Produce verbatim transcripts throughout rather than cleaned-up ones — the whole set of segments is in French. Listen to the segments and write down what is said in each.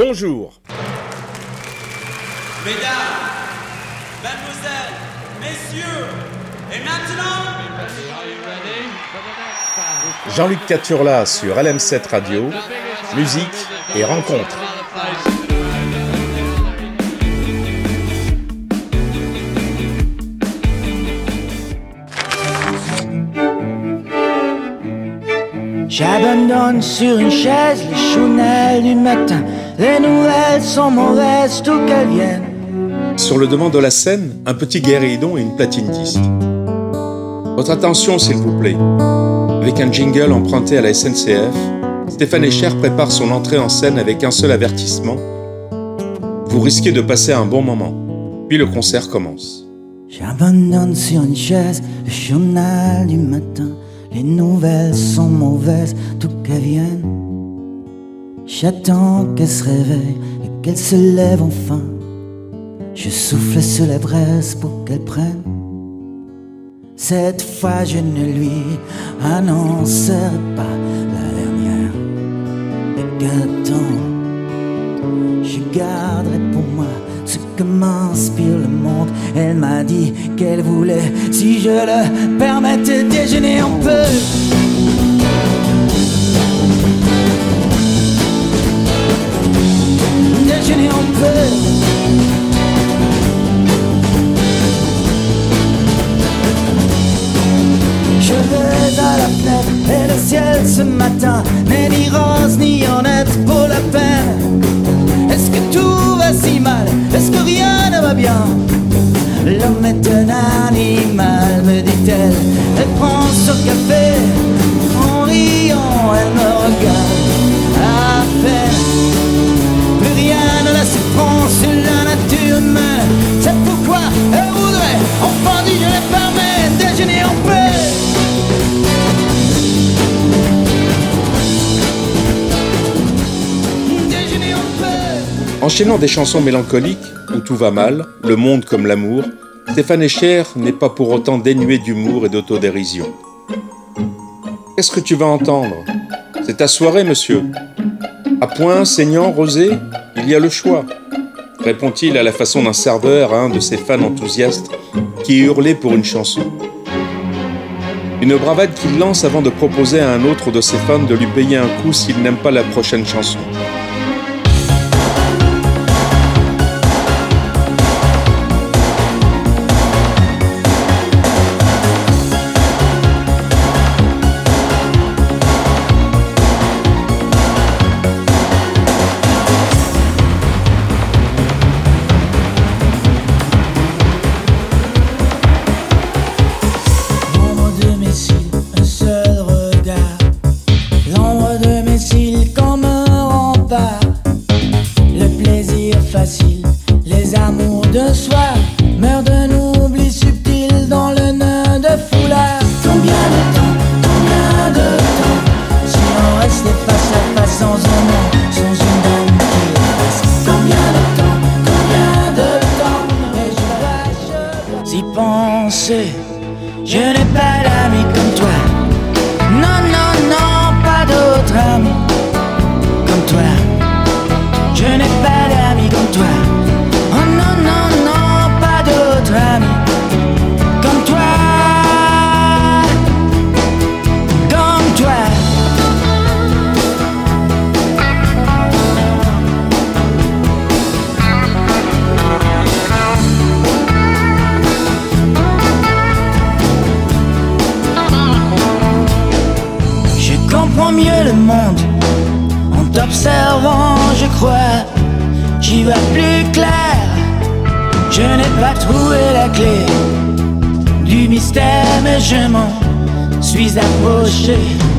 Bonjour. Mesdames, Mademoiselles, Messieurs, et maintenant... Jean-Luc Caturla sur L M sept Radio, musique et rencontres. J'abandonne sur une chaise les chounelles du matin. Les nouvelles sont mauvaises, tout qu'elles viennent. Sur le devant de la scène, un petit guéridon et une platine disque. Votre attention, s'il vous plaît. Avec un jingle emprunté à la S N C F, Stéphane Echer prépare son entrée en scène avec un seul avertissement. Vous risquez de passer un bon moment. Puis le concert commence. J'abandonne sur une chaise le journal du matin. Les nouvelles sont mauvaises, tout qu'elles viennent. J'attends qu'elle se réveille et qu'elle se lève enfin. Je souffle sur la braise pour qu'elle prenne. Cette fois je ne lui annoncerai pas la dernière. Et qu'attends, je garderai pour moi ce que m'inspire le monde. Elle m'a dit qu'elle voulait, si je le permettais, déjeuner un peu. Déjeuner un peu. Je vais à la fenêtre et le ciel ce matin n'est ni rose ni honnête pour la peine. Est-ce que tout va si mal? Est-ce que rien ne va bien? L'homme est un animal, me dit-elle. Elle prend son café, en riant, elle me regarde à peine. Plus rien ne la surprend sur la nature humaine. C'est pourquoi elle voudrait, enfin dit je les permets, déjeuner en paix. Enchaînant des chansons mélancoliques, où tout va mal, le monde comme l'amour, Stéphane Echer n'est pas pour autant dénué d'humour et d'autodérision. Qu'est-ce que tu vas entendre? C'est ta soirée, monsieur. À point, saignant, rosé, il y a le choix, répond-il à la façon d'un serveur à un de ses fans enthousiastes qui hurlait pour une chanson. Une bravade qu'il lance avant de proposer à un autre de ses fans de lui payer un coup s'il n'aime pas la prochaine chanson. Je n'ai pas d'amis comme toi. Non, non, non, pas d'autres amis comme toi. Je n'ai pas d'amis comme toi. Oh non, non, non, pas d'autres amis comme toi. Comme toi. Mieux le monde en t'observant, je crois. J'y vois plus clair. Je n'ai pas trouvé la clé du mystère, mais je m'en suis approché.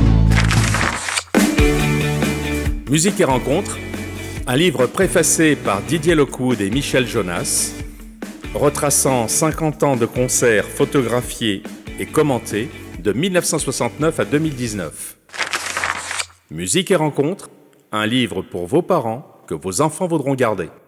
Musique et rencontres, un livre préfacé par Didier Lockwood et Michel Jonas, retraçant cinquante ans de concerts photographiés et commentés de dix-neuf cent soixante-neuf à deux mille dix-neuf. Musique et rencontres, un livre pour vos parents que vos enfants voudront garder.